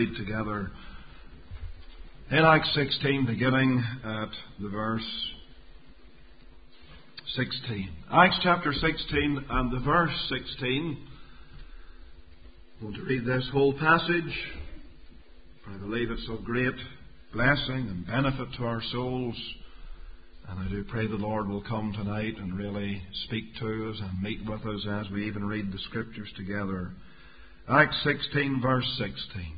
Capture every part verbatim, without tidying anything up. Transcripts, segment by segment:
read together in Acts sixteen, beginning at the verse sixteen. Acts chapter sixteen and the verse sixteen. I want to read this whole passage. I believe it's of great blessing and benefit to our souls. And I do pray the Lord will come tonight and really speak to us and meet with us as we even read the Scriptures together. Acts sixteen, verse sixteen.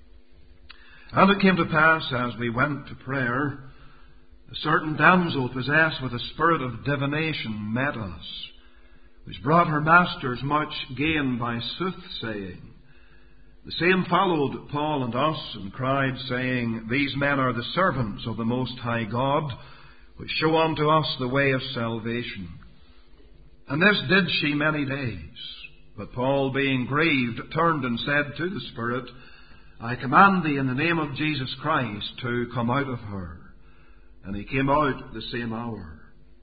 And it came to pass, as we went to prayer, a certain damsel possessed with a spirit of divination met us, which brought her masters much gain by soothsaying. The same followed Paul and us, and cried, saying, These men are the servants of the Most High God, which show unto us the way of salvation. And this did she many days. But Paul, being grieved, turned and said to the Spirit, I command thee in the name of Jesus Christ to come out of her. And he came out the same hour.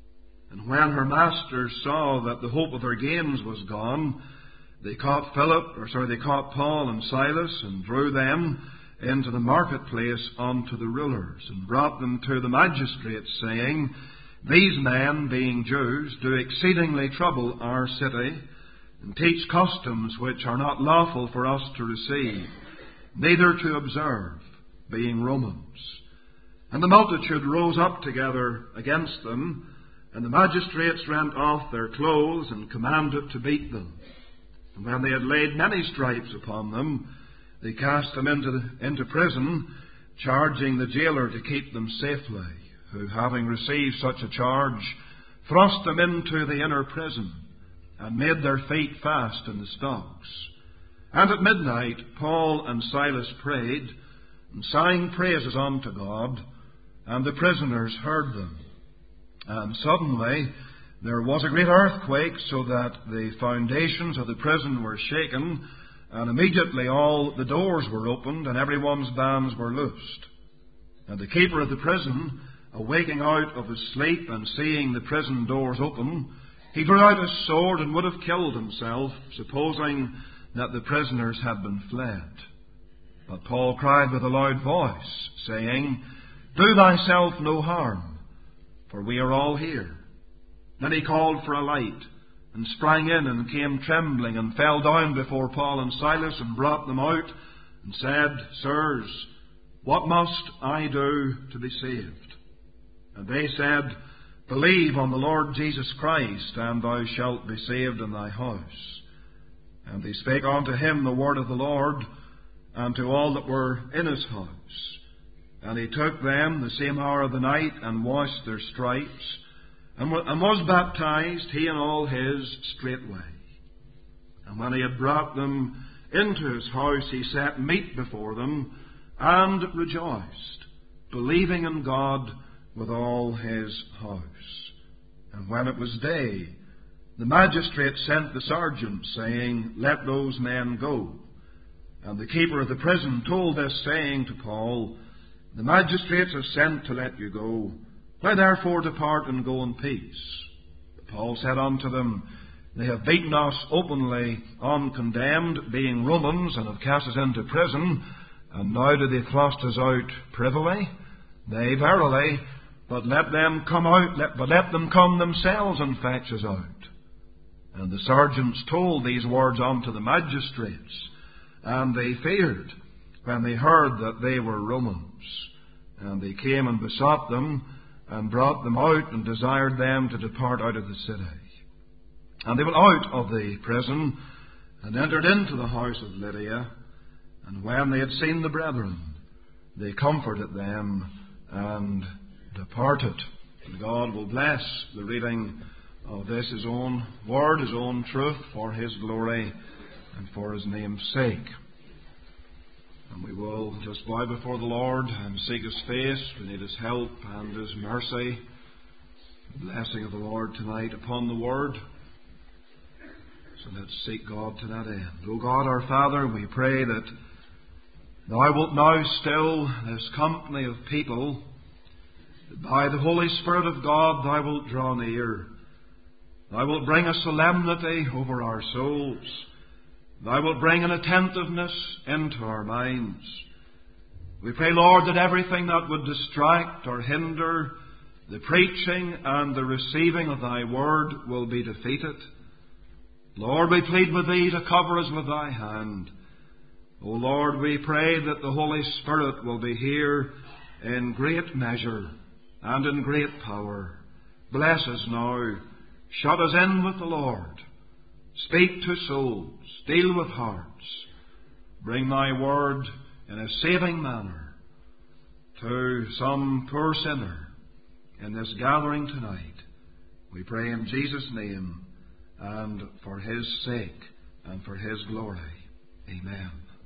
And when her masters saw that the hope of their gains was gone, they caught Philip, or sorry, they caught Paul and Silas, and drew them into the marketplace unto the rulers, and brought them to the magistrates, saying, These men, being Jews, do exceedingly trouble our city, and teach customs which are not lawful for us to receive, neither to observe, being Romans. And the multitude rose up together against them, and the magistrates rent off their clothes, and commanded to beat them. And when they had laid many stripes upon them, they cast them into, the, into prison, charging the jailer to keep them safely, who, having received such a charge, thrust them into the inner prison, and made their feet fast in the stocks. And at midnight Paul and Silas prayed, and sang praises unto God, and the prisoners heard them. And suddenly there was a great earthquake, so that the foundations of the prison were shaken, and immediately all the doors were opened, and everyone's bands were loosed. And the keeper of the prison, awaking out of his sleep and seeing the prison doors open, he drew out his sword and would have killed himself, supposing that the prisoners had been fled. But Paul cried with a loud voice, saying, Do thyself no harm, for we are all here. Then he called for a light, and sprang in, and came trembling, and fell down before Paul and Silas, and brought them out, and said, Sirs, what must I do to be saved? And they said, Believe on the Lord Jesus Christ, and thou shalt be saved in thy house. And they spake unto him the word of the Lord, and to all that were in his house. And he took them the same hour of the night, and washed their stripes, and was baptized, he and all his, straightway. And when he had brought them into his house, he set meat before them, and rejoiced, believing in God with all his house. And when it was day, the magistrate sent the sergeant, saying, Let those men go. And the keeper of the prison told this, saying to Paul, The magistrates have sent to let you go. Why therefore depart and go in peace? But Paul said unto them, They have beaten us openly uncondemned, being Romans, and have cast us into prison, and now do they thrust us out privily? Nay, verily, but let them come out, let, but let them come themselves and fetch us out. And the sergeants told these words unto the magistrates, and they feared when they heard that they were Romans. And they came and besought them, and brought them out, and desired them to depart out of the city. And they went out of the prison, and entered into the house of Lydia. And when they had seen the brethren, they comforted them, and departed. And God will bless the reading of this, His own word, His own truth, for His glory and for His name's sake. And we will just bow before the Lord and seek His face. We need His help and His mercy. The blessing of the Lord tonight upon the Word. So let's seek God to that end. O God, our Father, we pray that Thou wilt now still this company of people, that by the Holy Spirit of God Thou wilt draw near. Thou wilt bring a solemnity over our souls. Thou wilt bring an attentiveness into our minds. We pray, Lord, that everything that would distract or hinder the preaching and the receiving of Thy Word will be defeated. Lord, we plead with Thee to cover us with Thy hand. O Lord, we pray that the Holy Spirit will be here in great measure and in great power. Bless us now. Shut us in with the Lord. Speak to souls. Deal with hearts. Bring Thy Word in a saving manner to some poor sinner in this gathering tonight. We pray in Jesus' name and for His sake and for His glory. Amen.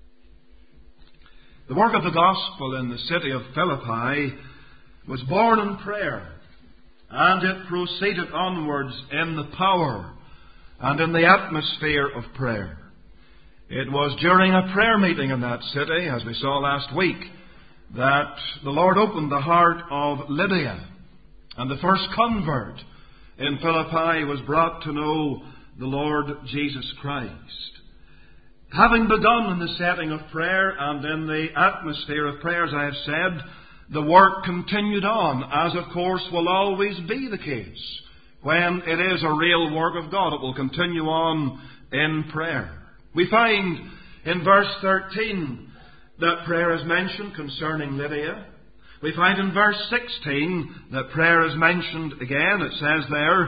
The work of the gospel in the city of Philippi was born in prayer, and it proceeded onwards in the power and in the atmosphere of prayer. It was during a prayer meeting in that city, as we saw last week, that the Lord opened the heart of Lydia, and the first convert in Philippi was brought to know the Lord Jesus Christ. Having begun in the setting of prayer and in the atmosphere of prayer, as I have said, the work continued on, as of course will always be the case. When it is a real work of God, it will continue on in prayer. We find in verse thirteen that prayer is mentioned concerning Lydia. We find in verse sixteen that prayer is mentioned again. It says there,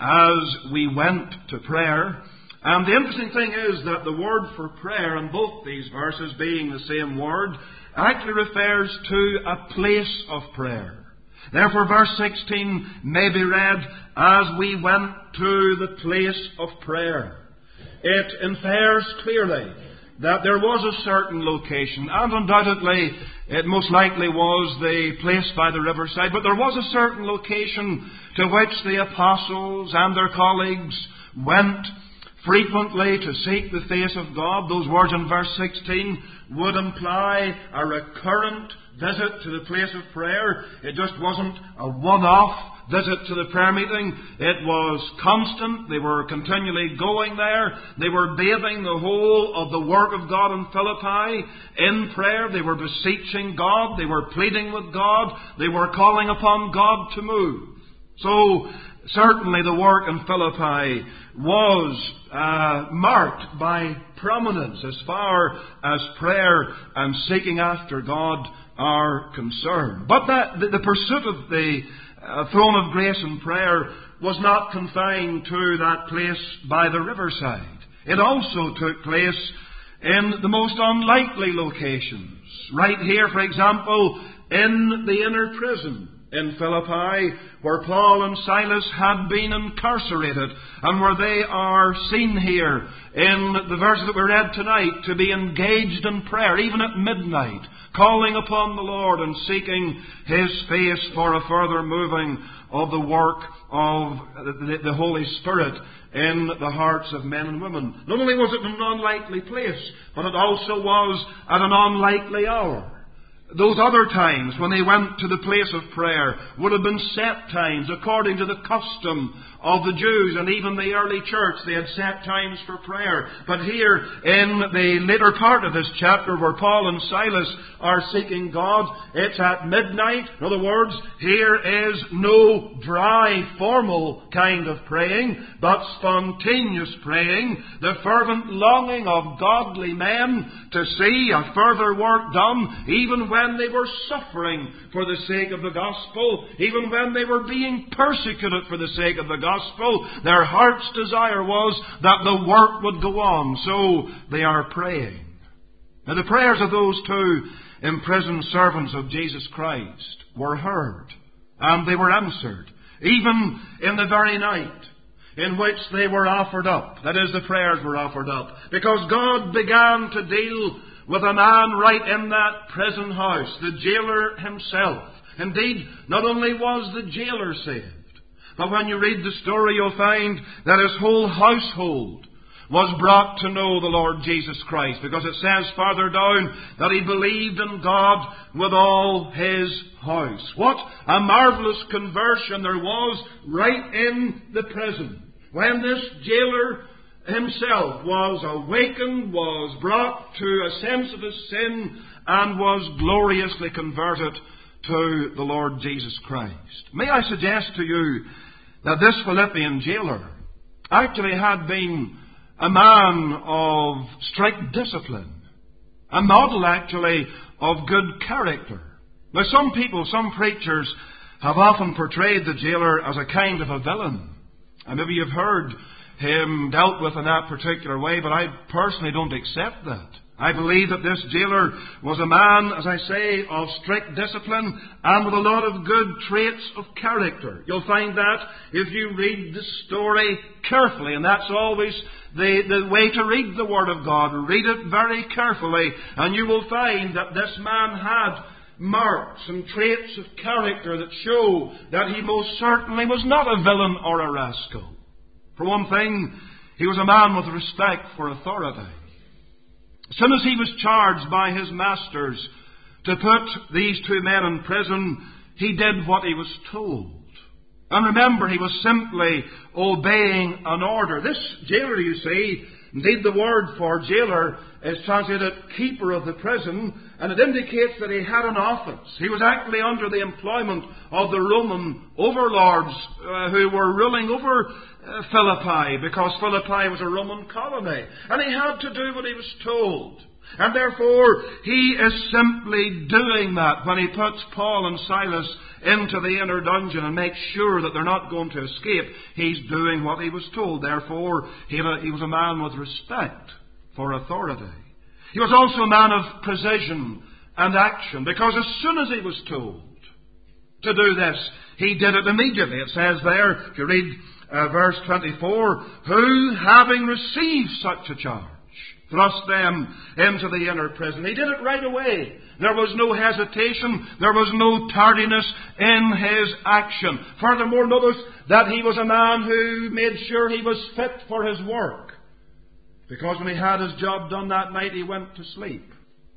as we went to prayer. And the interesting thing is that the word for prayer in both these verses, being the same word, actually refers to a place of prayer. Therefore, verse sixteen may be read, as we went to the place of prayer. It infers clearly that there was a certain location, and undoubtedly it most likely was the place by the riverside, but there was a certain location to which the apostles and their colleagues went frequently to seek the face of God. Those words in verse sixteen would imply a recurrent visit to the place of prayer. It just wasn't a one-off visit to the prayer meeting. It was constant. They were continually going there. They were bathing the whole of the work of God in Philippi in prayer. They were beseeching God. They were pleading with God. They were calling upon God to move. So, certainly the work in Philippi was uh, marked by prominence as far as prayer and seeking after God are concerned. But that the, the pursuit of the uh, throne of grace and prayer was not confined to that place by the riverside. It also took place in the most unlikely locations. Right here, for example, in the inner prison in Philippi, where Paul and Silas had been incarcerated, and where they are seen here in the verse that we read tonight to be engaged in prayer, even at midnight, calling upon the Lord and seeking His face for a further moving of the work of the, the Holy Spirit in the hearts of men and women. Not only was it an unlikely place, but it also was at an unlikely hour. Those other times when they went to the place of prayer would have been set times according to the custom of the Jews, and even the early church. They had set times for prayer. But here in the later part of this chapter, where Paul and Silas are seeking God, it's at midnight. In other words, here is no dry, formal kind of praying, but spontaneous praying, the fervent longing of godly men to see a further work done, even when they were suffering for the sake of the gospel, even when they were being persecuted for the sake of the gospel. Their heart's desire was that the work would go on, so they are praying. Now, the prayers of those two imprisoned servants of Jesus Christ were heard, and they were answered, even in the very night in which they were offered up. That is, the prayers were offered up, because God began to deal with a man right in that prison house, the jailer himself. Indeed, not only was the jailer saved, but when you read the story, you'll find that his whole household was brought to know the Lord Jesus Christ, because it says farther down that he believed in God with all his house. What a marvelous conversion there was right in the prison. When this jailer himself was awakened, was brought to a sense of his sin, and was gloriously converted to the Lord Jesus Christ. May I suggest to you that this Philippian jailer actually had been a man of strict discipline, a model actually of good character. Now some people, some preachers have often portrayed the jailer as a kind of a villain. And maybe you've heard him dealt with in that particular way, but I personally don't accept that. I believe that this jailer was a man, as I say, of strict discipline and with a lot of good traits of character. You'll find that if you read the story carefully, and that's always the, the way to read the Word of God. Read it very carefully, and you will find that this man had marks and traits of character that show that he most certainly was not a villain or a rascal. For one thing, he was a man with respect for authority. As soon as he was charged by his masters to put these two men in prison, he did what he was told. And remember, he was simply obeying an order. This jailer, you see, indeed the word for jailer is translated keeper of the prison, and it indicates that he had an office. He was actually under the employment of the Roman overlords uh, who were ruling over uh, Philippi, because Philippi was a Roman colony. And he had to do what he was told. And therefore, he is simply doing that when he puts Paul and Silas into the inner dungeon and makes sure that they're not going to escape. He's doing what he was told. Therefore, he, had a, he was a man with respect for authority. He was also a man of precision and action, because as soon as he was told to do this, he did it immediately. It says there, if you read uh, verse twenty-four, who, having received such a charge, thrust them into the inner prison. He did it right away. There was no hesitation. There was no tardiness in his action. Furthermore, notice that he was a man who made sure he was fit for his work. Because when he had his job done that night, he went to sleep.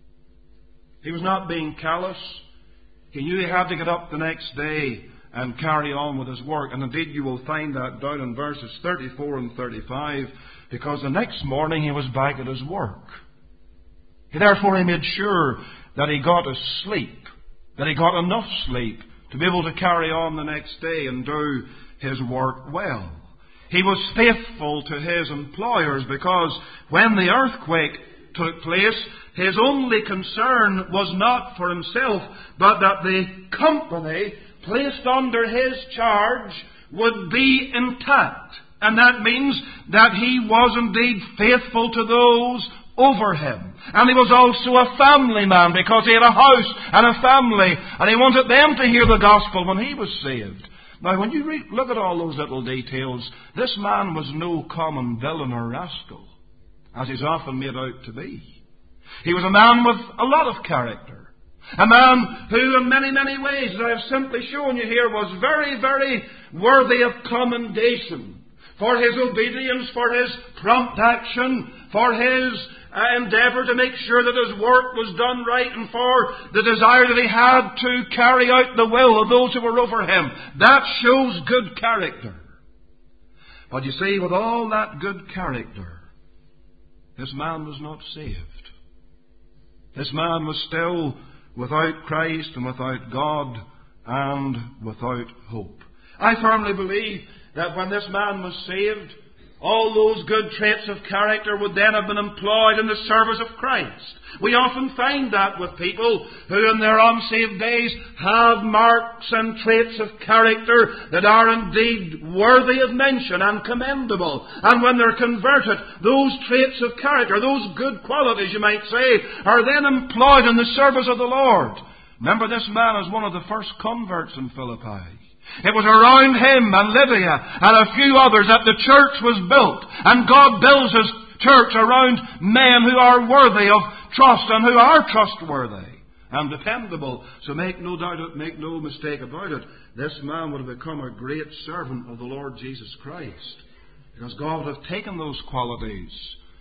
He was not being callous. He knew he had to get up the next day and carry on with his work. And indeed, you will find that down in verses thirty-four and thirty-five, because the next morning he was back at his work. Therefore, he made sure that he got his sleep, that he got enough sleep to be able to carry on the next day and do his work well. He was faithful to his employers, because when the earthquake took place, his only concern was not for himself, but that the company placed under his charge would be intact. And that means that he was indeed faithful to those over him. And he was also a family man, because he had a house and a family, and he wanted them to hear the gospel when he was saved. Now, when you read, look at all those little details, this man was no common villain or rascal, as he's often made out to be. He was a man with a lot of character. A man who, in many, many ways, as I have simply shown you here, was very, very worthy of commendation for his obedience, for his prompt action, for his uh, endeavour to make sure that his work was done right, and for the desire that he had to carry out the will of those who were over him. That shows good character. But you see, with all that good character, this man was not saved. This man was still without Christ and without God and without hope. I firmly believe that when this man was saved, all those good traits of character would then have been employed in the service of Christ. We often find that with people who in their unsaved days have marks and traits of character that are indeed worthy of mention and commendable. And when they're converted, those traits of character, those good qualities, you might say, are then employed in the service of the Lord. Remember, this man is one of the first converts in Philippi. It was around him and Lydia and a few others that the church was built. And God builds His church around men who are worthy of trust and who are trustworthy and dependable. So make no doubt, make no mistake about it, this man would have become a great servant of the Lord Jesus Christ. Because God would have taken those qualities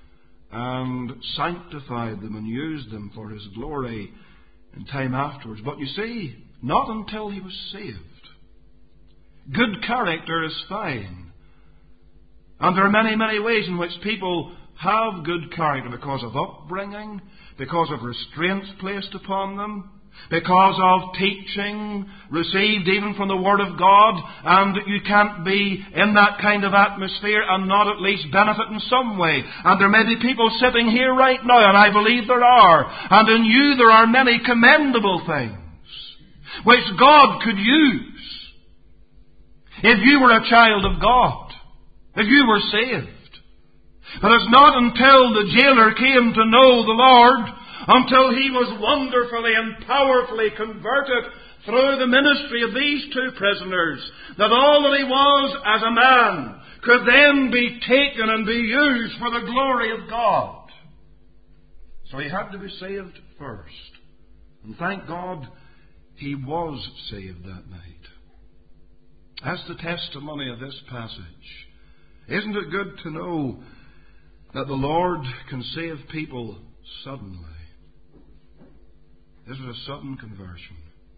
and sanctified them and used them for His glory in time afterwards. But you see, not until he was saved. Good character is fine, And there are many, many ways in which people have good character because of upbringing, because of restraints placed upon them, because of teaching received even from the Word of God, and you can't be in that kind of atmosphere and not at least benefit in some way. And there may be people sitting here right now, and I believe there are, and in you there are many commendable things which God could use if you were a child of God, if you were saved. But it's not until the jailer came to know the Lord, until he was wonderfully and powerfully converted through the ministry of these two prisoners, that all that he was as a man could then be taken and be used for the glory of God. So he had to be saved first. And thank God he was saved that night. That's the testimony of this passage. Isn't it good to know that the Lord can save people suddenly? This was a sudden conversion.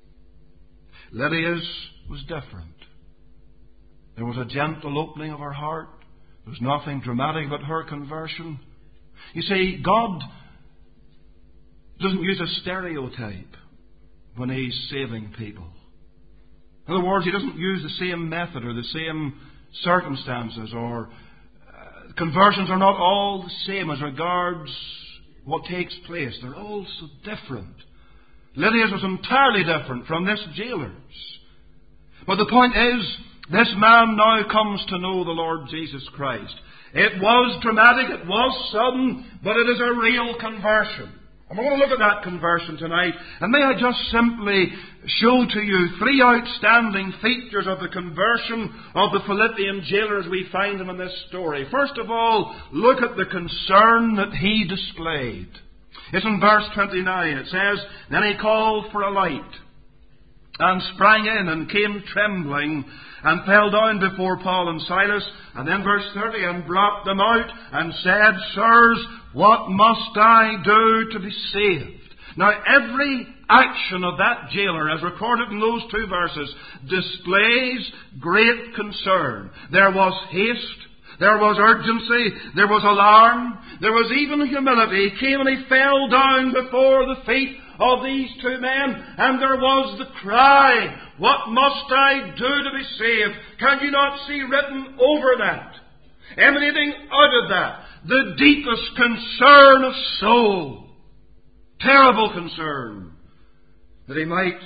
Lydia's was different. There was a gentle opening of her heart. There was nothing dramatic about her conversion. You see, God doesn't use a stereotype when He's saving people. In other words, He doesn't use the same method or the same circumstances, or uh, conversions are not all the same as regards what takes place. They're all so different. Lydia's was entirely different from this jailer's. But the point is, this man now comes to know the Lord Jesus Christ. It was dramatic, it was sudden, but it is a real conversion. And we're going to look at that conversion tonight. And may I just simply show to you three outstanding features of the conversion of the Philippian jailer as we find them in this story. First of all, look at the concern that he displayed. It's in verse twenty-nine. It says, "Then he called for a light, and sprang in, and came trembling, and fell down before Paul and Silas." And then verse thirty, "And brought them out, and said, Sirs, what must I do to be saved?" Now every action of that jailer, as recorded in those two verses, displays great concern. There was haste. There was urgency, there was alarm, there was even humility. He came and he fell down before the feet of these two men, and there was the cry, "What must I do to be saved?" Can you not see written over that, emanating out of that, the deepest concern of soul, terrible concern, that he might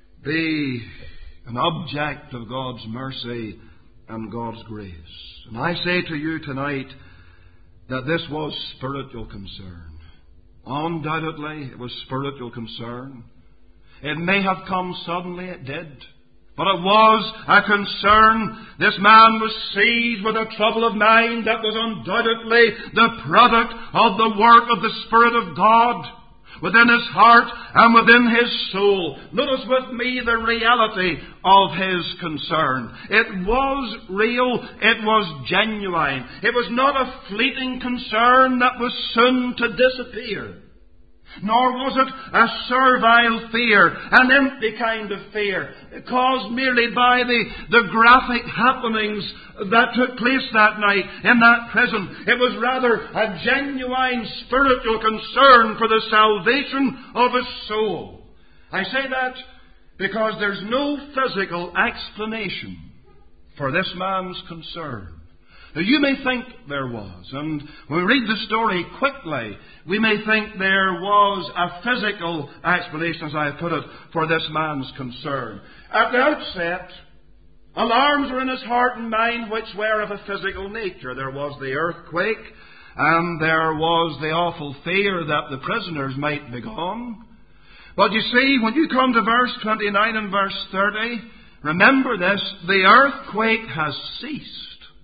be an object of God's mercy and God's grace. And I say to you tonight that this was spiritual concern. Undoubtedly, it was spiritual concern. It may have come suddenly, it did. But it was a concern. This man was seized with a trouble of mind that was undoubtedly the product of the work of the Spirit of God within his heart and within his soul. Notice with me the reality of his concern. It was real. It was genuine. It was not a fleeting concern that was soon to disappear. Nor was it a servile fear, an empty kind of fear, caused merely by the, the graphic happenings that took place that night in that prison. It was rather a genuine spiritual concern for the salvation of his soul. I say that because there's no physical explanation for this man's concern. Now, you may think there was, and when we read the story quickly, we may think there was a physical explanation, as I put it, for this man's concern. At the outset, alarms were in his heart and mind which were of a physical nature. There was the earthquake, and there was the awful fear that the prisoners might be gone. But you see, when you come to verse twenty-nine and verse thirty, remember this, the earthquake has ceased.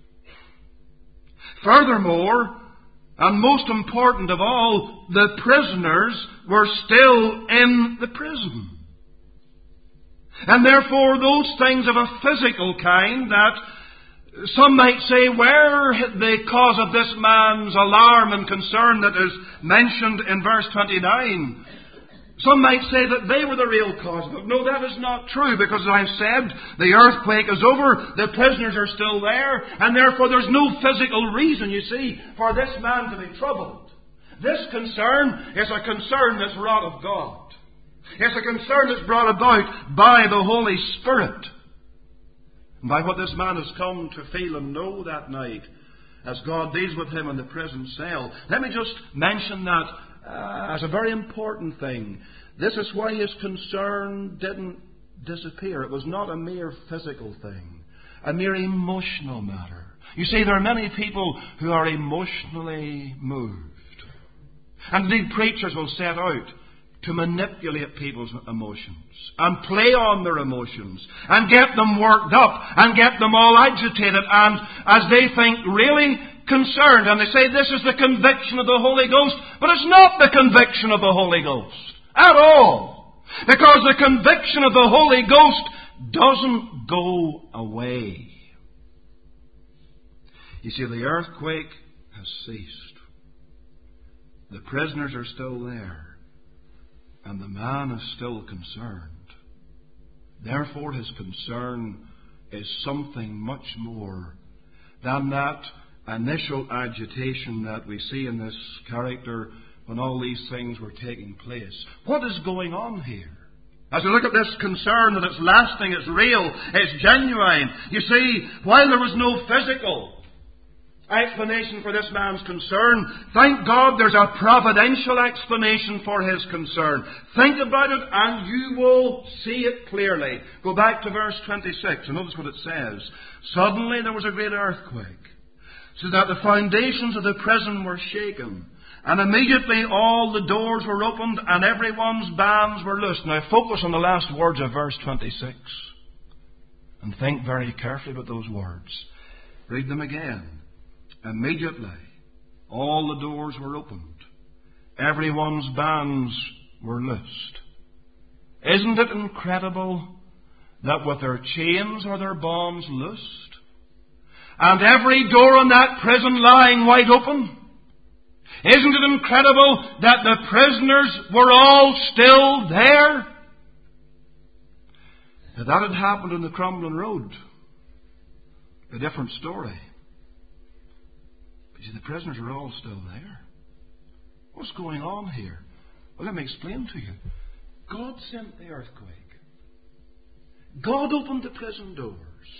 Furthermore, and most important of all, the prisoners were still in the prison. And therefore, those things of a physical kind that some might say were the cause of this man's alarm and concern that is mentioned in verse twenty-nine, Some might say that they were the real cause of it. No, that is not true, because as I've said, the earthquake is over, the prisoners are still there, and therefore there's no physical reason, you see, for this man to be troubled. This concern is a concern that's wrought of God. It's a concern that's brought about by the Holy Spirit, and by what this man has come to feel and know that night as God deals with him in the prison cell. Let me just mention that Uh, as a very important thing. This is why his concern didn't disappear. It was not a mere physical thing, a mere emotional matter. You see, there are many people who are emotionally moved. And indeed, preachers will set out to manipulate people's emotions and play on their emotions and get them worked up and get them all agitated and, as they think, really concerned. And they say this is the conviction of the Holy Ghost. But it's not the conviction of the Holy Ghost at all. Because the conviction of the Holy Ghost doesn't go away. You see, the earthquake has ceased. The prisoners are still there. And the man is still concerned. Therefore, his concern is something much more than that initial agitation that we see in this character when all these things were taking place. What is going on here? As we look at this concern that it's lasting, it's real, it's genuine. You see, while there was no physical explanation for this man's concern, thank God there's a providential explanation for his concern. Think about it and you will see it clearly. Go back to verse twenty-six and notice what it says. Suddenly there was a great earthquake, so that the foundations of the prison were shaken. And immediately all the doors were opened and everyone's bands were loosed. Now focus on the last words of verse twenty-six. And think very carefully about those words. Read them again. Immediately all the doors were opened. Everyone's bands were loosed. Isn't it incredible that with their chains or their bonds loosed, and every door in that prison lying wide open, isn't it incredible that the prisoners were all still there? If that had happened on the Crumlin Road, a different story. But you see, the prisoners are all still there. What's going on here? Well, let me explain to you. God sent the earthquake. God opened the prison doors.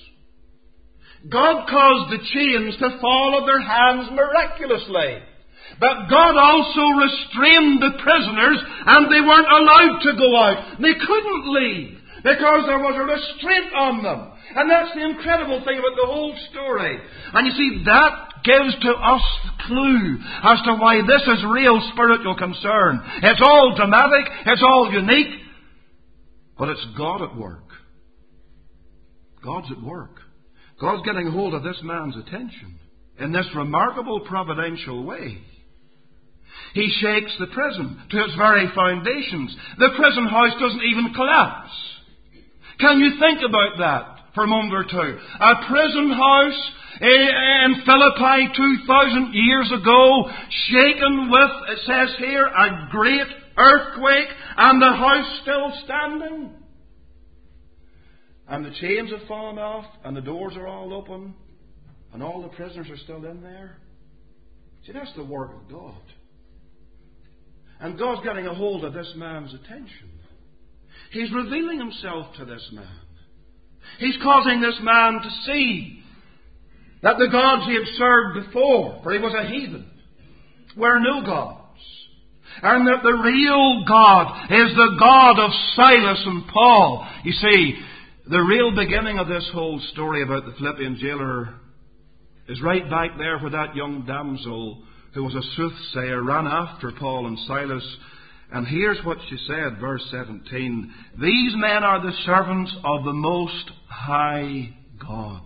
God caused the chains to fall off their hands miraculously. But God also restrained the prisoners, and they weren't allowed to go out. They couldn't leave because there was a restraint on them. And that's the incredible thing about the whole story. And you see, that gives to us the clue as to why this is real spiritual concern. It's all dramatic, it's all unique, but it's God at work. God's at work. God's getting hold of this man's attention in this remarkable providential way. He shakes the prison to its very foundations. The prison house doesn't even collapse. Can you think about that for a moment or two? A prison house in Philippi two thousand years ago, shaken with, it says here, a great earthquake, and the house still standing. And the chains have fallen off, and the doors are all open, and all the prisoners are still in there. See, that's the work of God. And God's getting a hold of this man's attention. He's revealing himself to this man. He's causing this man to see that the gods he had served before, for he was a heathen, were no gods. And that the real God is the God of Silas and Paul. You see, the real beginning of this whole story about the Philippian jailer is right back there where that young damsel who was a soothsayer ran after Paul and Silas. And here's what she said, verse seventeen. These men are the servants of the Most High God.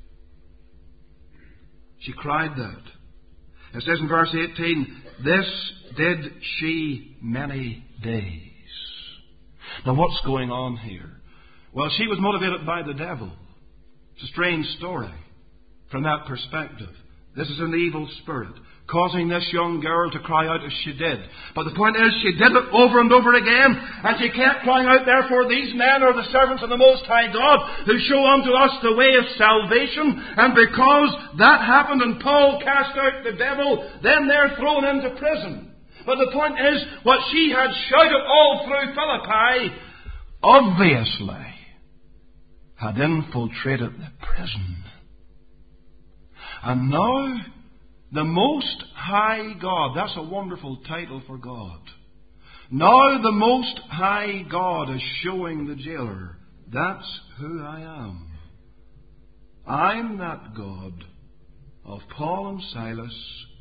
She cried that. It says in verse eighteen, this did she many days. Now what's going on here? Well, she was motivated by the devil. It's a strange story from that perspective. This is an evil spirit causing this young girl to cry out as she did. But the point is, she did it over and over again, and she kept crying out, therefore these men are the servants of the Most High God, who show unto us the way of salvation. And because that happened and Paul cast out the devil, then they're thrown into prison. But the point is, what she had shouted all through Philippi, obviously had infiltrated the prison. And now, the Most High God, that's a wonderful title for God. Now the Most High God is showing the jailer, that's who I am. I'm that God of Paul and Silas.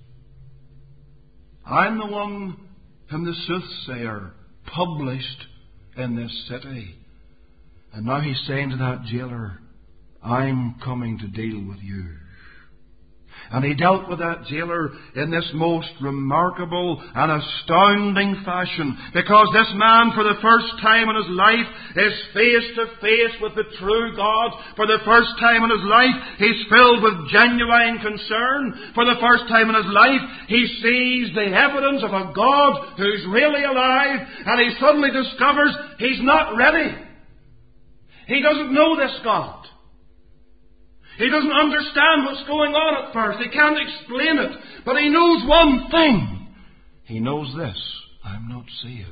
I'm the one whom the soothsayer published in this city. And now he's saying to that jailer, I'm coming to deal with you. And he dealt with that jailer in this most remarkable and astounding fashion, because this man, for the first time in his life, is face to face with the true God. For the first time in his life, he's filled with genuine concern. For the first time in his life, he sees the evidence of a God who's really alive, and he suddenly discovers he's not ready. He doesn't know this God. He doesn't understand what's going on at first. He can't explain it. But he knows one thing. He knows this. I'm not saved.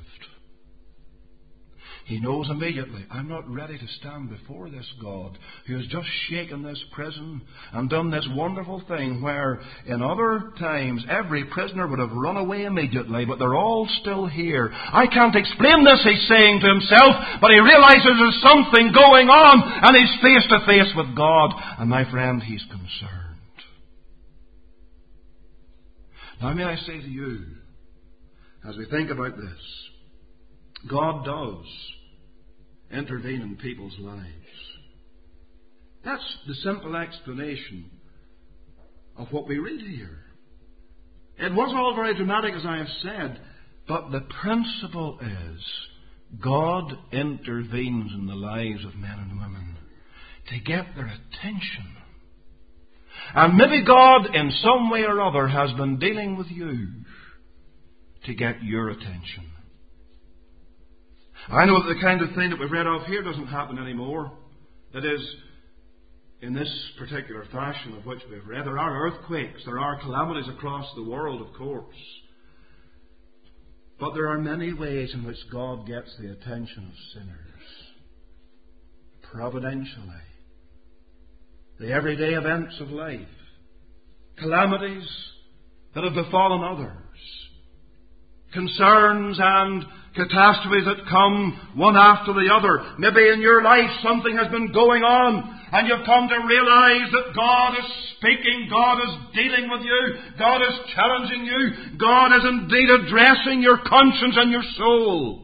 He knows immediately, I'm not ready to stand before this God who has just shaken this prison and done this wonderful thing where in other times every prisoner would have run away immediately, but they're all still here. I can't explain this, he's saying to himself, but he realizes there's something going on, and he's face to face with God. And my friend, he's concerned. Now may I say to you, as we think about this, God does intervene in people's lives. That's the simple explanation of what we read here. It was all very dramatic, as I have said, but the principle is God intervenes in the lives of men and women to get their attention. And maybe God, in some way or other, has been dealing with you to get your attention. I know that the kind of thing that we've read of here doesn't happen anymore. That is, in this particular fashion of which we've read. There are earthquakes, there are calamities across the world, of course. But there are many ways in which God gets the attention of sinners. Providentially. The everyday events of life. Calamities that have befallen others. Concerns and catastrophes that come one after the other. Maybe in your life something has been going on and you've come to realize that God is speaking, God is dealing with you, God is challenging you, God is indeed addressing your conscience and your soul.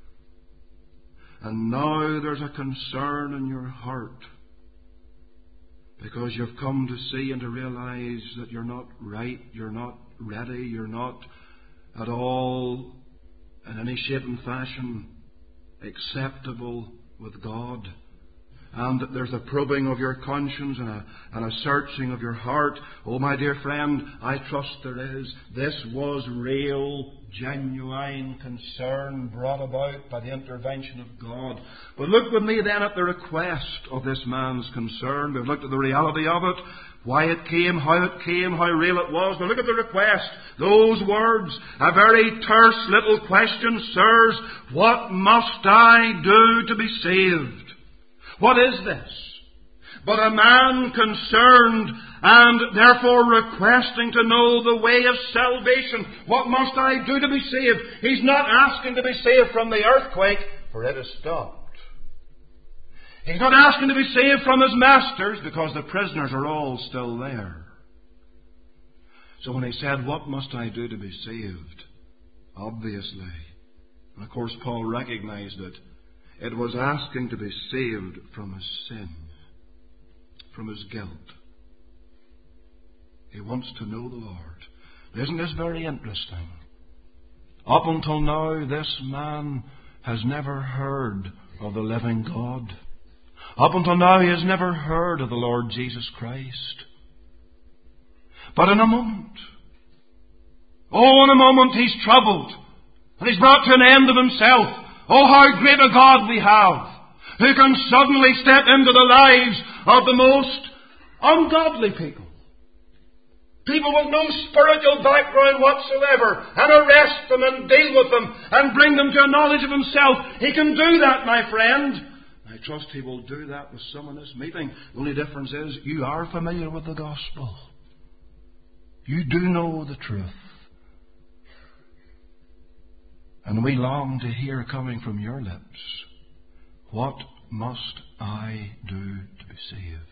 And now there's a concern in your heart because you've come to see and to realize that you're not right, you're not ready, you're not at all in any shape and fashion acceptable with God, and that there's a probing of your conscience and a, and a searching of your heart. Oh, my dear friend, I trust there is. This was real, genuine concern brought about by the intervention of God. But look with me then at the request of this man's concern. We've looked at the reality of it, why it came, how it came, how real it was. Now look at the request. Those words, a very terse little question, sirs. What must I do to be saved? What is this? But a man concerned and therefore requesting to know the way of salvation. What must I do to be saved? He's not asking to be saved from the earthquake, for it has stopped. He's not asking to be saved from his masters, because the prisoners are all still there. So when he said, what must I do to be saved? Obviously, and of course Paul recognized it, it was asking to be saved from his sin, from his guilt. He wants to know the Lord. Isn't this very interesting? Up until now, this man has never heard of the living God. Up until now, he has never heard of the Lord Jesus Christ. But in a moment, Oh, in a moment he's troubled. And he's brought to an end of himself. Oh, how great a God we have, who can suddenly step into the lives of the most ungodly people. People with no spiritual background whatsoever, and arrest them and deal with them and bring them to a knowledge of himself. He can do that, my friend. I trust he will do that with some in this meeting. The only difference is you are familiar with the gospel. You do know the truth. And we long to hear coming from your lips, what must I do to be saved?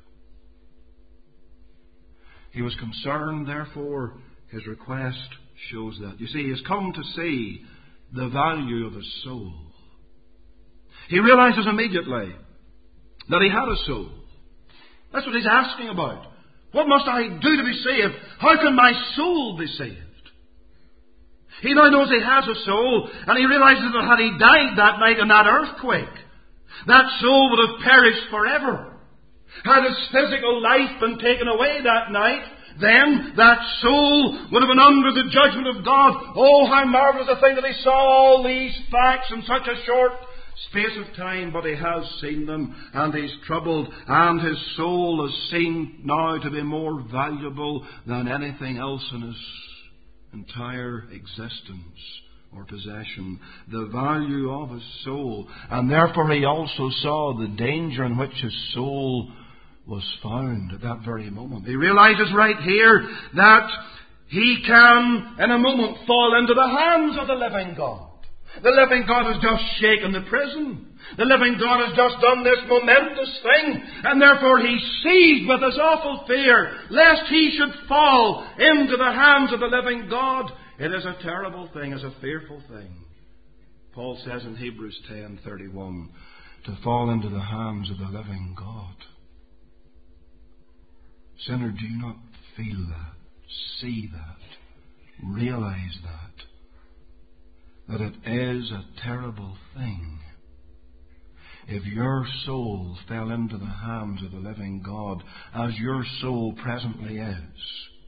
He was concerned, therefore, his request shows that. You see, he has come to see the value of his soul. He realizes immediately that he had a soul. That's what he's asking about. What must I do to be saved? How can my soul be saved? He now knows he has a soul, and he realizes that had he died that night in that earthquake, that soul would have perished forever. Had his physical life been taken away that night, then that soul would have been under the judgment of God. Oh, how marvelous a thing that he saw all these facts in such a short space of time, but he has seen them, and he's troubled, and his soul is seen now to be more valuable than anything else in his entire existence or possession. The value of his soul. And therefore he also saw the danger in which his soul was found at that very moment. He realizes right here that he can in a moment fall into the hands of the living God. The living God has just shaken the prison. The living God has just done this momentous thing, and therefore he's seized with this awful fear, lest he should fall into the hands of the living God. It is a terrible thing, it's a fearful thing. Paul says in Hebrews ten thirty-one, to fall into the hands of the living God. Sinner, do you not feel that, see that, realize that, that it is a terrible thing if your soul fell into the hands of the living God, as your soul presently is,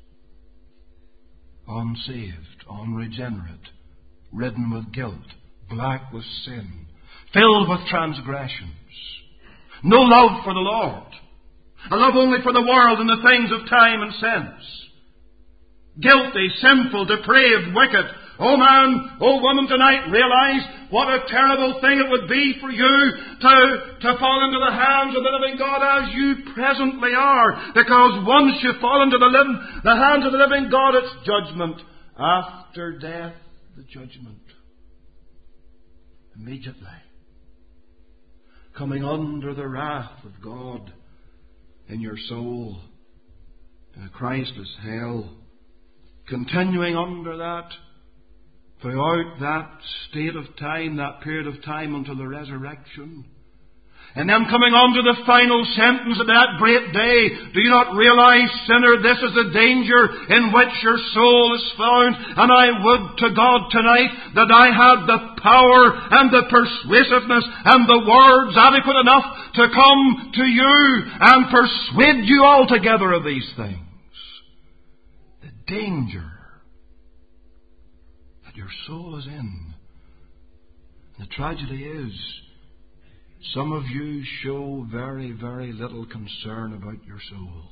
unsaved, unregenerate, ridden with guilt, black with sin, filled with transgressions, no love for the Lord, a love only for the world and the things of time and sense, guilty, sinful, depraved, wicked. Oh man, oh woman, tonight realize what a terrible thing it would be for you to, to fall into the hands of the living God as you presently are. Because once you fall into the, living, the hands of the living God, it's judgment. After death, the judgment. Immediately. Coming under the wrath of God in your soul, in a Christless hell. Continuing under that throughout that state of time, that period of time until the resurrection. And then coming on to the final sentence of that great day, do you not realize, sinner, this is the danger in which your soul is found? And I would to God tonight that I had the power and the persuasiveness and the words adequate enough to come to you and persuade you altogether of these things. The danger your soul is in. The tragedy is, some of you show very, very little concern about your soul.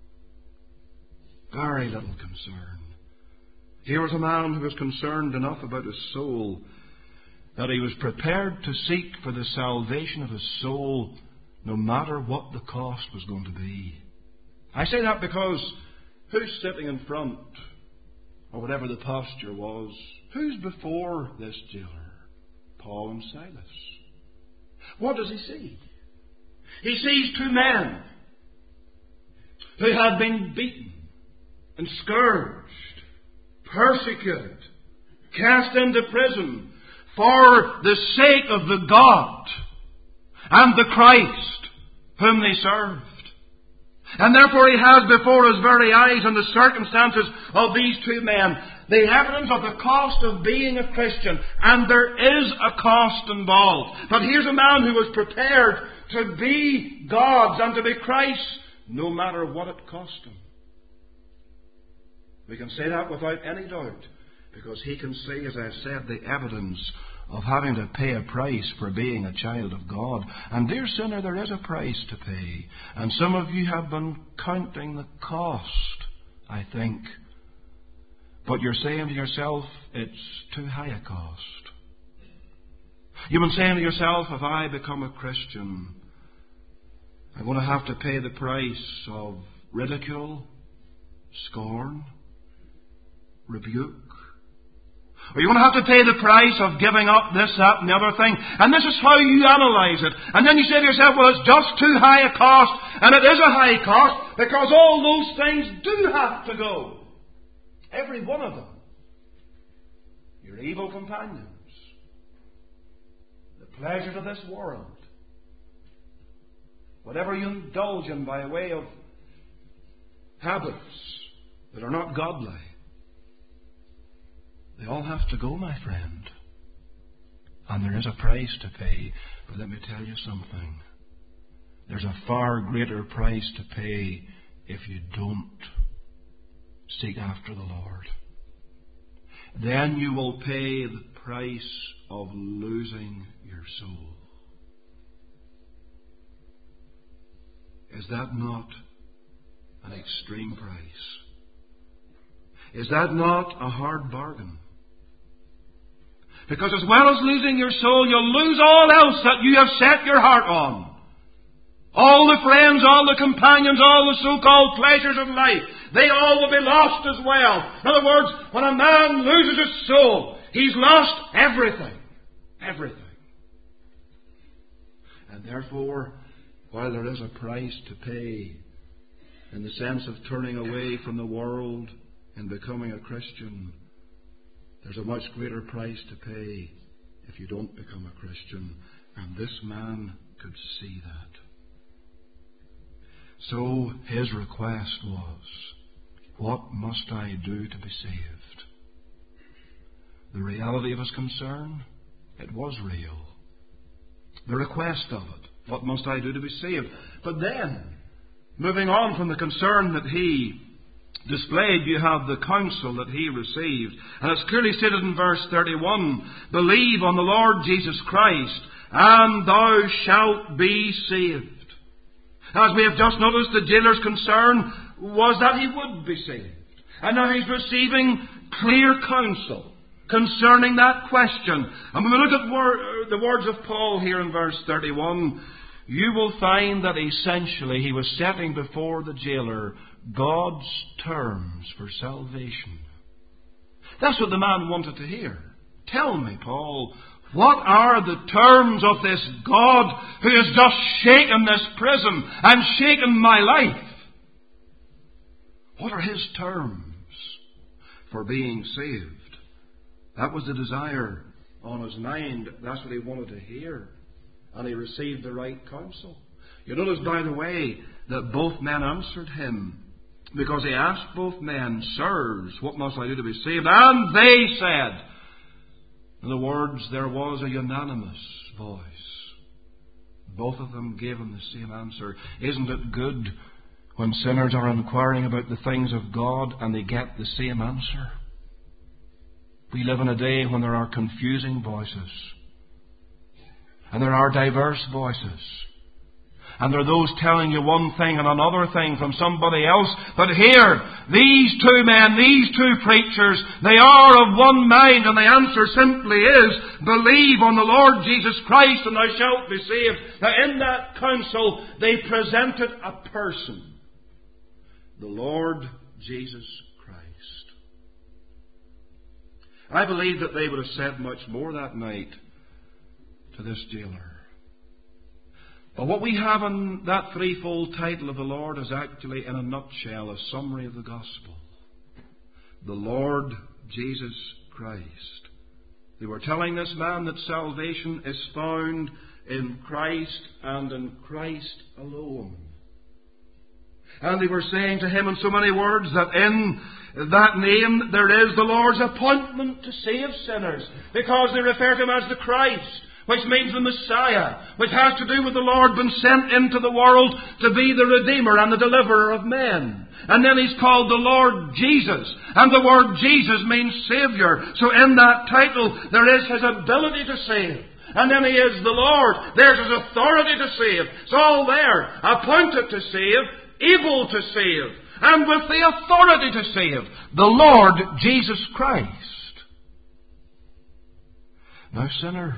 Very little concern. Here was a man who was concerned enough about his soul that he was prepared to seek for the salvation of his soul no matter what the cost was going to be. I say that because who's sitting in front, or whatever the posture was, who's before this jailer? Paul and Silas. What does he see? He sees two men who had been beaten and scourged, persecuted, cast into prison for the sake of the God and the Christ whom they served. And therefore he has before his very eyes and the circumstances of these two men the evidence of the cost of being a Christian. And there is a cost involved. But here's a man who was prepared to be God's and to be Christ's no matter what it cost him. We can say that without any doubt, because he can see, as I said, the evidence of having to pay a price for being a child of God. And dear sinner, there is a price to pay. And some of you have been counting the cost, I think. But you're saying to yourself, it's too high a cost. You've been saying to yourself, if I become a Christian, I'm going to have to pay the price of ridicule, scorn, rebuke. Or you're going to have to pay the price of giving up this, that, and the other thing. And this is how you analyse it. And then you say to yourself, well, it's just too high a cost. And it is a high cost because all those things do have to go. Every one of them. Your evil companions. The pleasures of this world. Whatever you indulge in by way of habits that are not godly. They all have to go, my friend. And there is a price to pay. But let me tell you something. There's a far greater price to pay if you don't seek after the Lord. Then you will pay the price of losing your soul. Is that not an extreme price? Is that not a hard bargain? Because as well as losing your soul, you'll lose all else that you have set your heart on. All the friends, all the companions, all the so-called pleasures of life, they all will be lost as well. In other words, when a man loses his soul, he's lost everything. Everything. And therefore, while there is a price to pay in the sense of turning away from the world and becoming a Christian, there's a much greater price to pay if you don't become a Christian. And this man could see that. So his request was, what must I do to be saved? The reality of his concern, it was real. The request of it, what must I do to be saved? But then, moving on from the concern that he displayed, you have the counsel that he received. And it's clearly stated in verse thirty-one, believe on the Lord Jesus Christ, and thou shalt be saved. As we have just noticed, the jailer's concern was that he would be saved. And now he's receiving clear counsel concerning that question. And when we look at wor- the words of Paul here in verse thirty-one, you will find that essentially he was setting before the jailer God's terms for salvation. That's what the man wanted to hear. Tell me, Paul, what are the terms of this God who has just shaken this prison and shaken my life? What are his terms for being saved? That was the desire on his mind. That's what he wanted to hear. And he received the right counsel. You notice, by the way, that both men answered him. Because he asked both men, sirs, what must I do to be saved? And they said, in other words, there was a unanimous voice. Both of them gave him the same answer. Isn't it good when sinners are inquiring about the things of God and they get the same answer? We live in a day when there are confusing voices. And there are diverse voices. And there are those telling you one thing and another thing from somebody else. But here, these two men, these two preachers, they are of one mind, and the answer simply is, believe on the Lord Jesus Christ and thou shalt be saved. Now in that counsel, they presented a person. The Lord Jesus Christ. I believe that they would have said much more that night to this jailer. But what we have in that threefold title of the Lord is actually, in a nutshell, a summary of the gospel. The Lord Jesus Christ. They were telling this man that salvation is found in Christ and in Christ alone. And they were saying to him in so many words that in that name there is the Lord's appointment to save sinners. Because they refer to him as the Christ. which means the Messiah, which has to do with the Lord being sent into the world to be the Redeemer and the Deliverer of men. And then He's called the Lord Jesus. And the word Jesus means Saviour. So in that title there is His ability to save. And then He is the Lord. There's His authority to save. It's all there. Appointed to save, able to save, and with the authority to save. The Lord Jesus Christ. Now, sinner,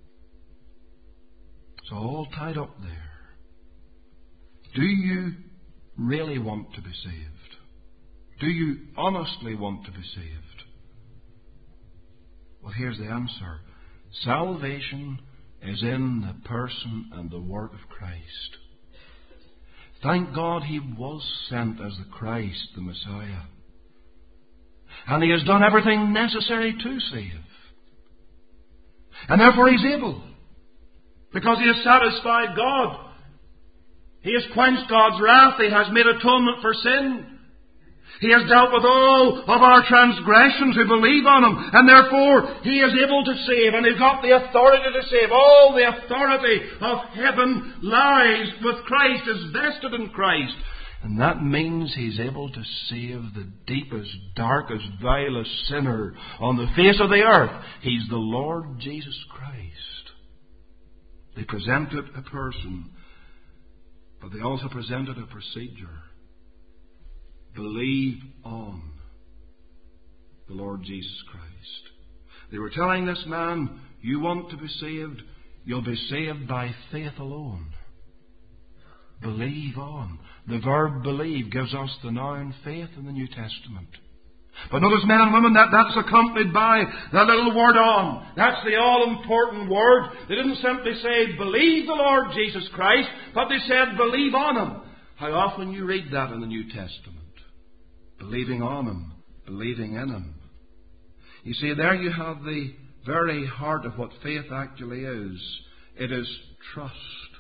it's all tied up there. Do you really want to be saved? Do you honestly want to be saved? Well, here's the answer. Salvation is in the person and the work of Christ. Thank God He was sent as the Christ, the Messiah. And He has done everything necessary to save. And therefore He's able. Because He has satisfied God. He has quenched God's wrath. He has made atonement for sin. He has dealt with all of our transgressions who believe on Him. And therefore He is able to save. And He's got the authority to save. All the authority of heaven lies with Christ, is vested in Christ. And that means He's able to save the deepest, darkest, vilest sinner on the face of the earth. He's the Lord Jesus Christ. They presented a person, but they also presented a procedure. Believe on the Lord Jesus Christ. They were telling this man, you want to be saved, you'll be saved by faith alone. Believe on. The verb believe gives us the noun faith in the New Testament. But notice, men and women, that that's accompanied by that little word on. That's the all-important word. They didn't simply say, believe the Lord Jesus Christ, but they said, believe on Him. How often you read that in the New Testament? Believing on Him, believing in Him. You see, there you have the very heart of what faith actually is. It is trust.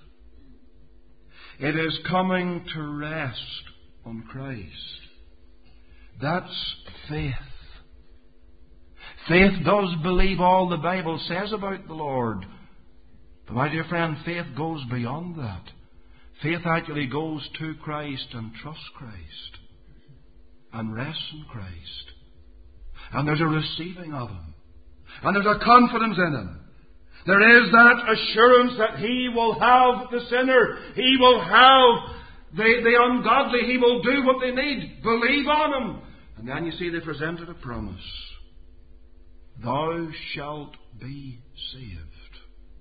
It is coming to rest on Christ. That's faith. Faith does believe all the Bible says about the Lord. But my dear friend, faith goes beyond that. Faith actually goes to Christ and trusts Christ. And rests in Christ. And there's a receiving of Him. And there's a confidence in Him. There is that assurance that He will have the sinner. He will have the, the ungodly. He will do what they need. Believe on Him. And then you see they presented a promise. Thou shalt be saved.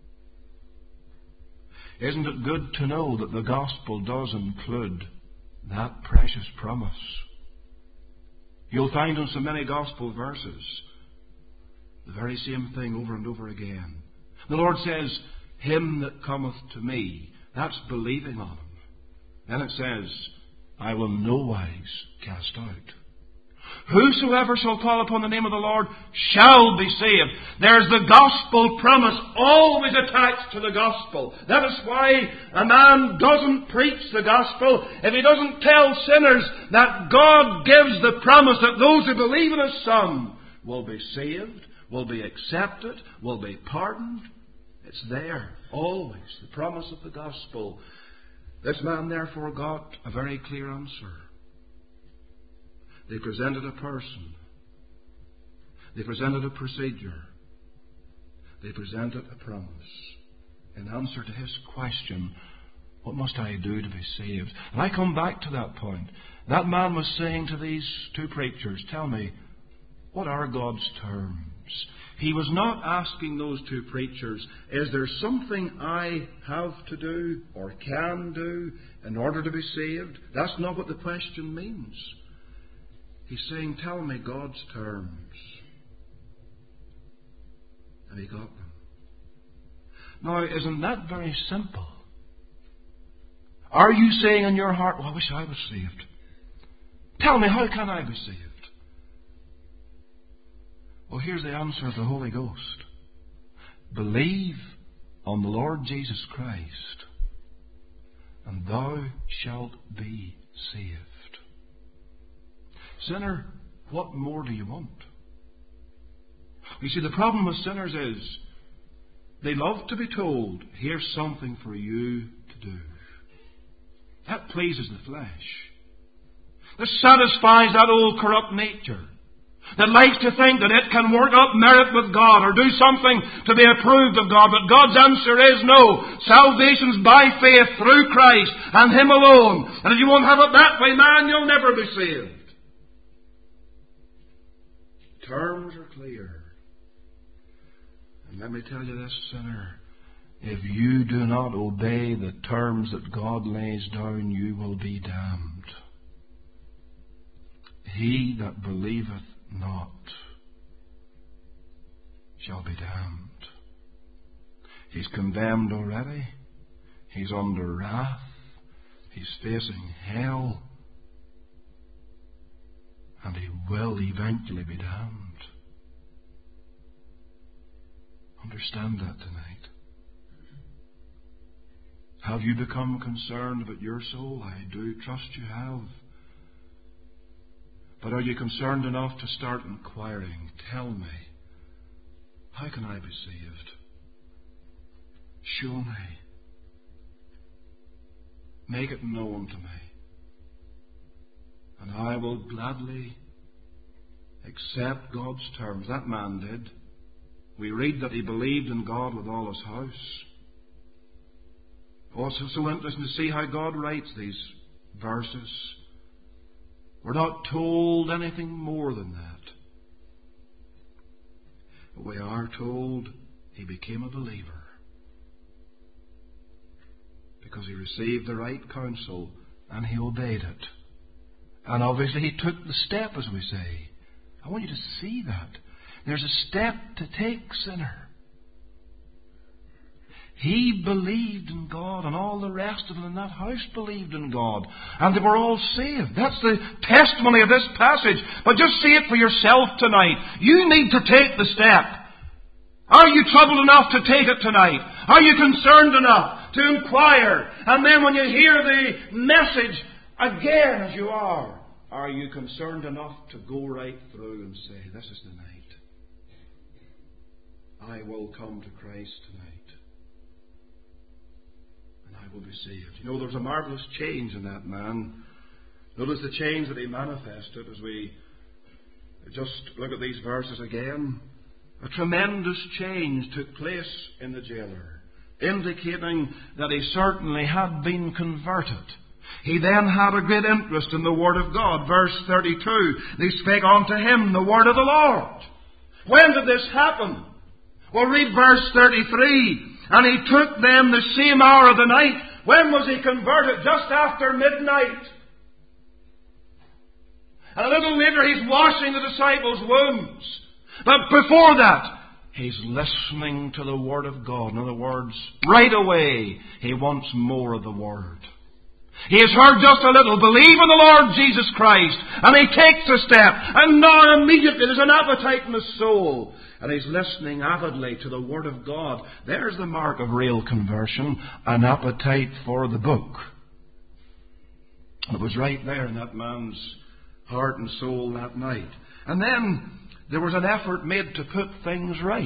Isn't it good to know that the gospel does include that precious promise? You'll find in so many gospel verses the very same thing over and over again. The Lord says, him that cometh to me. That's believing on Him. Then it says, I will no wise cast out. Whosoever shall call upon the name of the Lord shall be saved. There's the gospel promise always attached to the gospel. That is why a man doesn't preach the gospel if he doesn't tell sinners that God gives the promise that those who believe in His Son will be saved, will be accepted, will be pardoned. It's there, always, the promise of the gospel. This man therefore got a very clear answer. They presented a person. They presented a procedure. They presented a promise. In answer to his question, what must I do to be saved? And I come back to that point. That man was saying to these two preachers, tell me, what are God's terms? He was not asking those two preachers, is there something I have to do or can do in order to be saved? That's not what the question means. He's saying, tell me God's terms. And he got them. Now, isn't that very simple? Are you saying in your heart, well, I wish I was saved? Tell me, how can I be saved? Well, here's the answer of the Holy Ghost. Believe on the Lord Jesus Christ, and thou shalt be saved. Sinner, what more do you want? You see, the problem with sinners is They love to be told, here's something for you to do. That pleases the flesh. That satisfies that old corrupt nature that likes to think that it can work up merit with God or do something to be approved of God. But God's answer is no. Salvation's by faith through Christ and Him alone. And if you won't have it that way, man, you'll never be saved. Terms are clear. And let me tell you this, sinner. If you do not obey the terms that God lays down, you will be damned. He that believeth not shall be damned. He's condemned already. He's under wrath. He's facing hell. And he will eventually be damned. Understand that tonight. Have you become concerned about your soul? I do trust you have. But are you concerned enough to start inquiring? Tell me, how can I be saved? Show me. Make it known to me. And I will gladly accept God's terms. That man did. We read that he believed in God with all his house. Also, so interesting to see how God writes these verses. We're not told anything more than that. But we are told he became a believer because he received the right counsel and he obeyed it. And obviously he took the step, as we say. I want you to see that. There's a step to take, sinner. He believed in God, and all the rest of them in that house believed in God. And they were all saved. That's the testimony of this passage. But just see it for yourself tonight. You need to take the step. Are you troubled enough to take it tonight? Are you concerned enough to inquire? And then when you hear the message again, as you are, are you concerned enough to go right through and say, this is the night. I will come to Christ tonight. Will be saved. You know, there's a marvellous change in that man. Notice the change that he manifested as we just look at these verses again. A tremendous change took place in the jailer, indicating that he certainly had been converted. He then had a great interest in the Word of God. Verse thirty-two, they spake unto him the Word of the Lord. When did this happen? Well, read verse thirty-three. And he took them the same hour of the night. When was he converted? Just after midnight. And a little later he's washing the disciples' wounds. But before that, he's listening to the Word of God. In other words, right away, he wants more of the Word. He has heard just a little. Believe in the Lord Jesus Christ. And he takes a step. And now immediately there's an appetite in his soul. And he's listening avidly to the Word of God. There's the mark of real conversion. An appetite for the book. It was right there in that man's heart and soul that night. And then there was an effort made to put things right.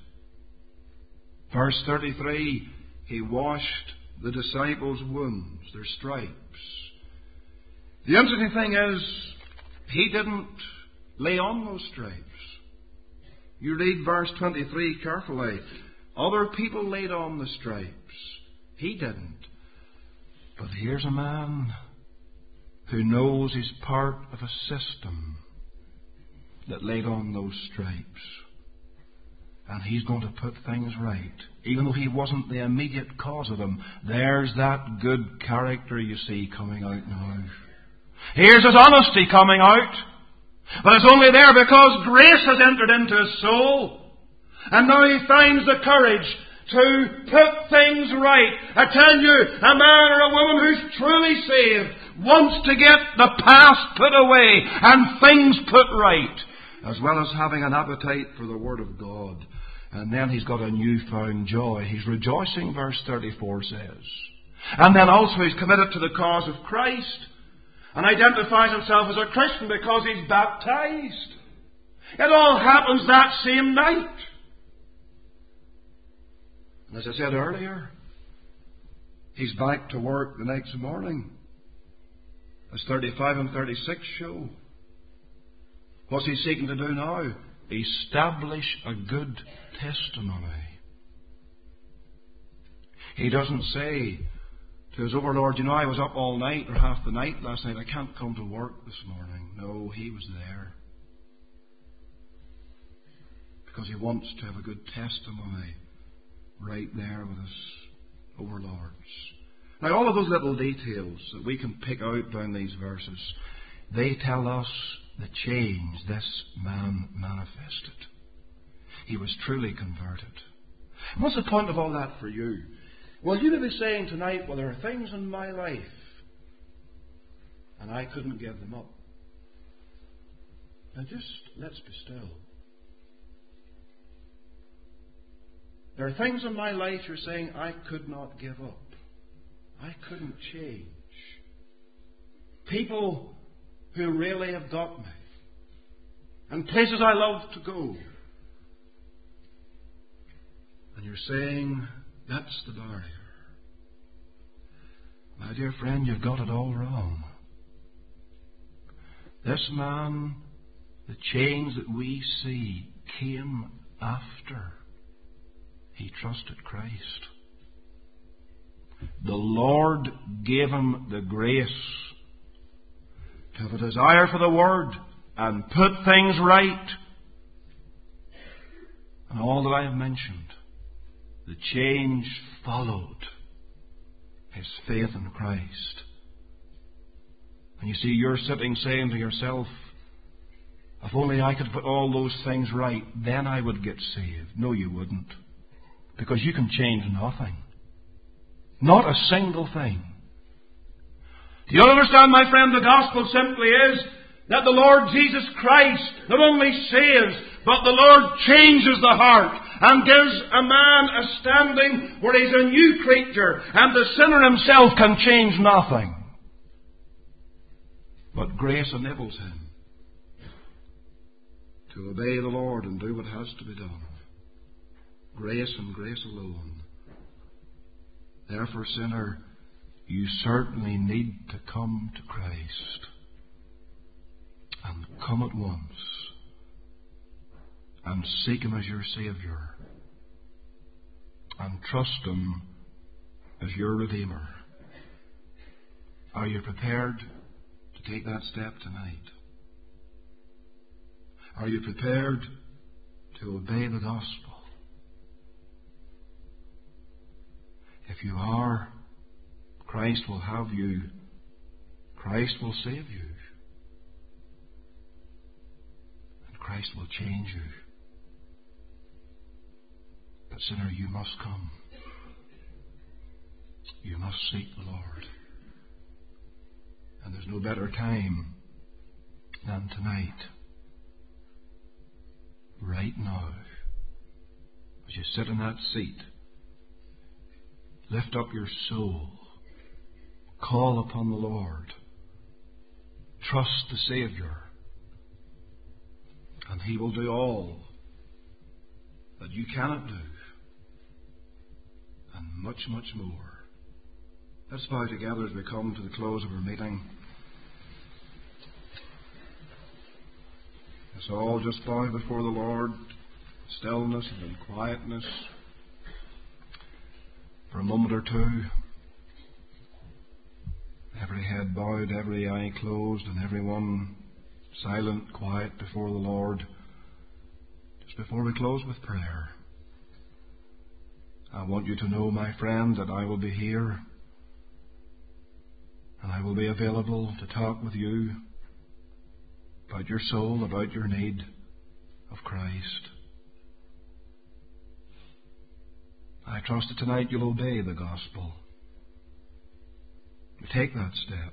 Verse thirty-three, he washed the disciples' wounds, their stripes. The interesting thing is, he didn't lay on those stripes. You read verse twenty-three carefully. Other people laid on the stripes. He didn't. But here's a man who knows he's part of a system that laid on those stripes. And he's going to put things right. Even though he wasn't the immediate cause of them. There's that good character you see coming out now. Here's his honesty coming out. But it's only there because grace has entered into his soul. And now he finds the courage to put things right. I tell you, a man or a woman who's truly saved wants to get the past put away and things put right. As well as having an appetite for the Word of God. And then he's got a newfound joy. He's rejoicing, verse thirty-four says. And then also he's committed to the cause of Christ. And identifies himself as a Christian because he's baptized. It all happens that same night. As I said earlier, he's back to work the next morning, as thirty-five and thirty-six show. What's he seeking to do now? Establish a good testimony. He doesn't say to his overlord, you know, I was up all night or half the night last night. I can't come to work this morning. No, he was there. Because he wants to have a good testimony right there with his overlords. Now, all of those little details that we can pick out down these verses, they tell us the change this man manifested. He was truly converted. What's the point of all that for you? Well, you may be saying tonight, well, there are things in my life, and I couldn't give them up. Now just, let's be still. There are things in my life you're saying I could not give up. I couldn't change. People who really have got me. And places I love to go. And you're saying, that's the barrier. My dear friend, you've got it all wrong. This man, the change that we see, came after he trusted Christ. The Lord gave him the grace to have a desire for the Word and put things right. And all that I have mentioned, the change followed his faith in Christ. And you see, you're sitting saying to yourself, if only I could put all those things right, then I would get saved. No, you wouldn't. Because you can change nothing. Not a single thing. Do you understand, my friend, the gospel simply is that the Lord Jesus Christ not only saves, but the Lord changes the heart and gives a man a standing where he's a new creature, and the sinner himself can change nothing. But grace enables him to obey the Lord and do what has to be done. Grace and grace alone. Therefore, sinner, you certainly need to come to Christ. And come at once. And seek Him as your Saviour. And trust Him as your Redeemer. Are you prepared to take that step tonight? Are you prepared to obey the gospel? If you are, Christ will have you. Christ will save you. And Christ will change you. But sinner, you must come. You must seek the Lord. And there's no better time than tonight. Right now. As you sit in that seat, lift up your soul. Call upon the Lord. Trust the Saviour. And He will do all that you cannot do. And much, much more. Let's bow together as we come to the close of our meeting. Let's all just bow before the Lord. Stillness and in quietness. For a moment or two. Every head bowed, every eye closed, and everyone silent, quiet before the Lord. Just before we close with prayer, I want you to know, my friend, that I will be here and I will be available to talk with you about your soul, about your need of Christ. I trust that tonight you'll obey the gospel. You take that step.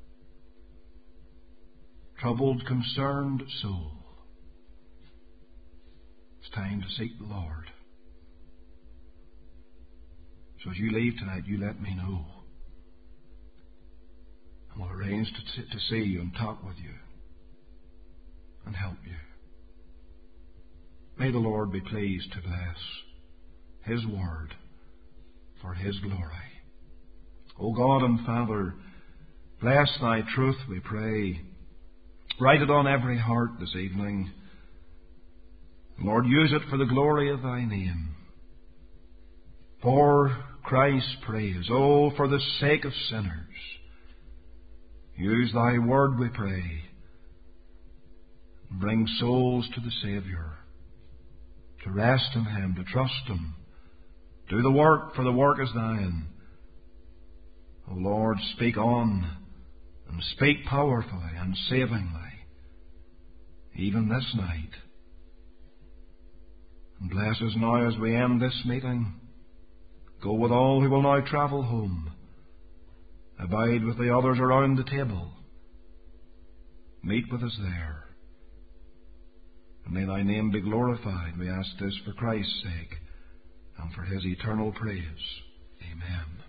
Troubled, concerned soul. It's time to seek the Lord. So as you leave tonight, you let me know. And we'll arrange to, to see you and talk with you and help you. May the Lord be pleased to bless His word for His glory. O God and Father, bless Thy truth, we pray. Write it on every heart this evening. Lord, use it for the glory of Thy name. For Christ's praise. Oh, for the sake of sinners. Use Thy word, we pray. Bring souls to the Saviour. To rest in Him, to trust Him. Do the work, for the work is Thine. O Lord, speak on, and speak powerfully and savingly, even this night. And bless us now as we end this meeting. Go with all who will now travel home. Abide with the others around the table. Meet with us there. And may Thy name be glorified. We ask this for Christ's sake and for His eternal praise. Amen.